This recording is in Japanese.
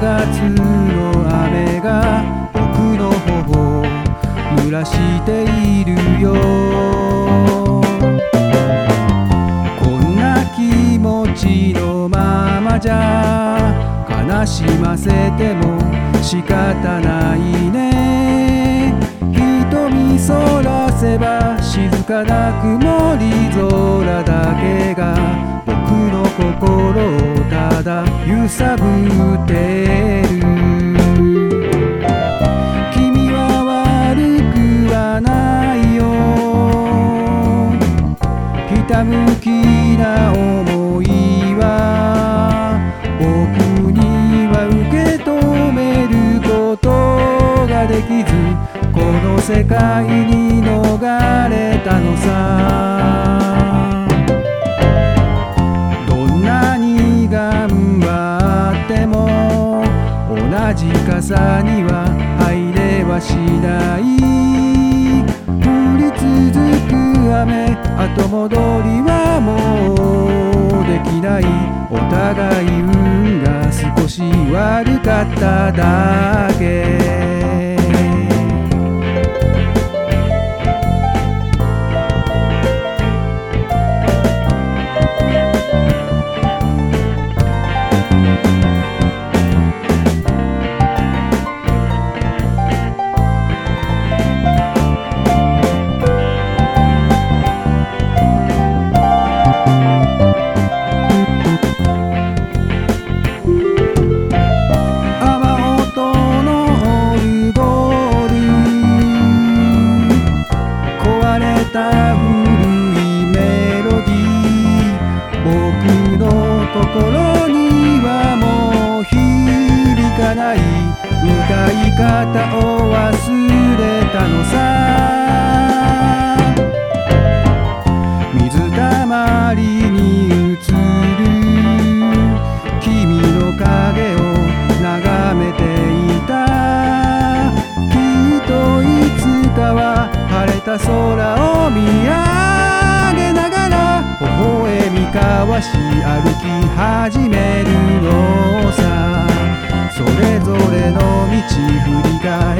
月の雨が僕の頬を濡らしているよ。こんな気持ちのままじゃ悲しませても仕方ないね。瞳そらせば静かな曇り空だけが僕の心をただ揺さぶってる。君は悪くはないよ。ひたむきな思いは僕には受け止めることができず、この世界に逃れたのさ。どんなに頑張っても同じ傘には入れはしない。降り続く雨、後戻りはもうできない。お互い運が少し悪かっただけ。心にはもう響かない。歌い方を忘れたのさ。水たまりに映る君の影を眺めていた。きっといつかは晴れた空を見上げながら微笑み交わし歩き始めるのさ。それぞれの道振り返